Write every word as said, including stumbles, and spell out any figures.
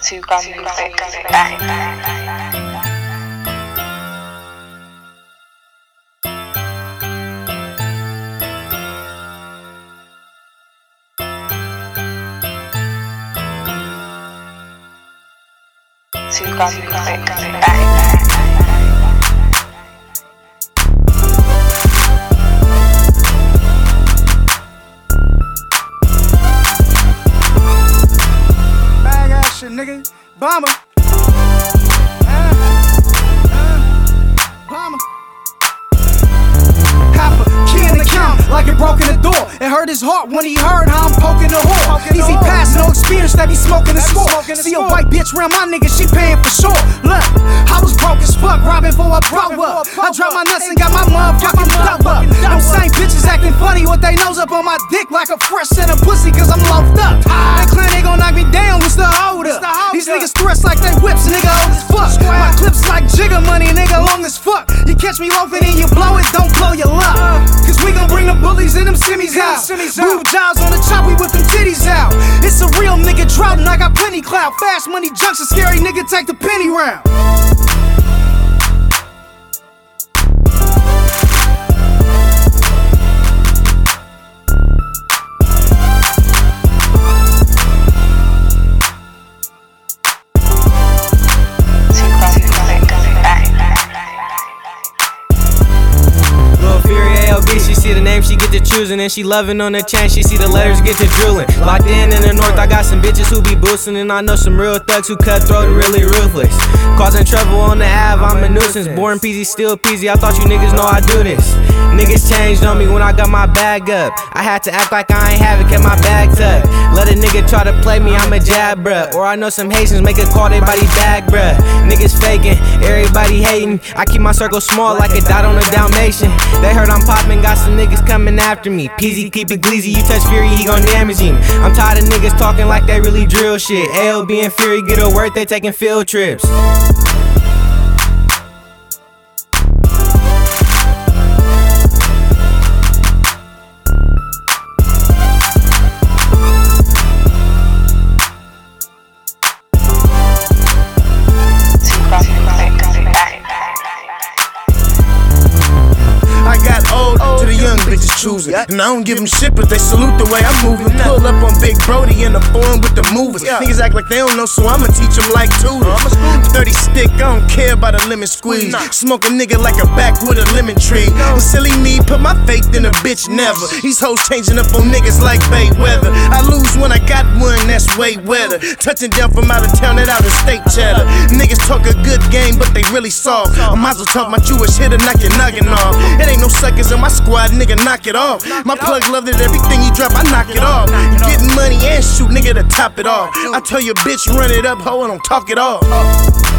to gun music. Bang. To gun music. Bang. Nigga, bomber. Uh, uh, bomber. Hopper, key in the count like it broke in the door. It hurt his heart when he heard how I'm poking the whore. Easy pass, no experience, that be smoking the score. See a white bitch around my nigga, she paying for sure. Look, I was broke as fuck, robbing for a pro up. I dropped my nuts and got my motherfucking dope up. Them same bitches acting funny with they nose up on my dick like a fresh set of pussy, cause I'm loafed up. They claim they gon' knock me down, what's the hold up? These niggas stress like they whips, nigga old as fuck. My clips like jigger money, nigga long as fuck. You catch me loafing and you blow it, don't blow your luck. Cause we gon' bring the bullies and them simmies out. Move jobs on the chop, we whip them titties out. It's a real nigga drought and I got plenty clout. Fast money junction, scary nigga take the penny round. She see the name, she get to choosing, and she loving on the chain. She see the letters, get to drooling. Locked in in the north, I got some bitches who be boosting, and I know some real thugs who cutthroat and really ruthless. Causing trouble on the Ave, I'm a nuisance. Born peasy, still peasy. I thought you niggas know I do this. Niggas changed on me when I got my bag up. I had to act like I ain't have it, kept my bag tucked. Let a nigga try to play me, I'm a jab, bruh. Or I know some Haitians make a call, they body bag, bruh. Niggas faking, everybody hating. I keep my circle small like a dot on a Dalmatian. They heard I'm popping, got some niggas coming after me. Peasy, keep it gleezy, you touch Fury, he gon' damage him. I'm tired of niggas talking like they really drill shit. A L B and Fury get a word, they taking field trips. Choosing. And I don't give them shit, but they salute the way I'm moving. Pull up on Big Brody in the foreign with the movers. Niggas act like they don't know, so I'ma teach them like tutors. thirty stick, I don't care about a lemon squeeze. Smoke a nigga like a back with a lemon tree. And silly me, put my faith in a bitch never. These hoes changing up on niggas like Bayweather. I lose when I got one, that's way wetter. Touching down from out of town, that out of state cheddar. Niggas talk a good game, but they really soft. I might as well talk my Jewish hitter, knock your noggin off. It ain't no suckers in my squad, nigga, knock it off. My plug love that everything you drop, I knock it off. You getting money and shoot, nigga, to top it off. I tell your bitch, run it up, ho, and don't talk it off.